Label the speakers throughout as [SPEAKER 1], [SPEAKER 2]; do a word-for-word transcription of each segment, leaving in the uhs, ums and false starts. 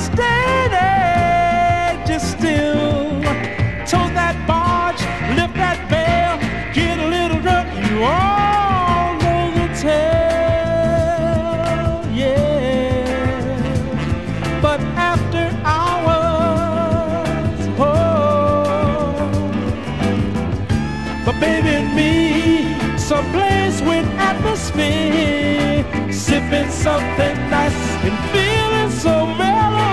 [SPEAKER 1] steady, just still. Tow that barge, lift that bell, get a little drunk, you all know the tale, yeah. But after hours, oh, the baby and me, someplace with atmosphere, sipping something nice and feeling so mellow,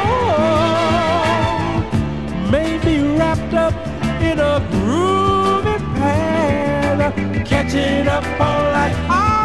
[SPEAKER 1] maybe wrapped up in a groovy pan, catching up all like I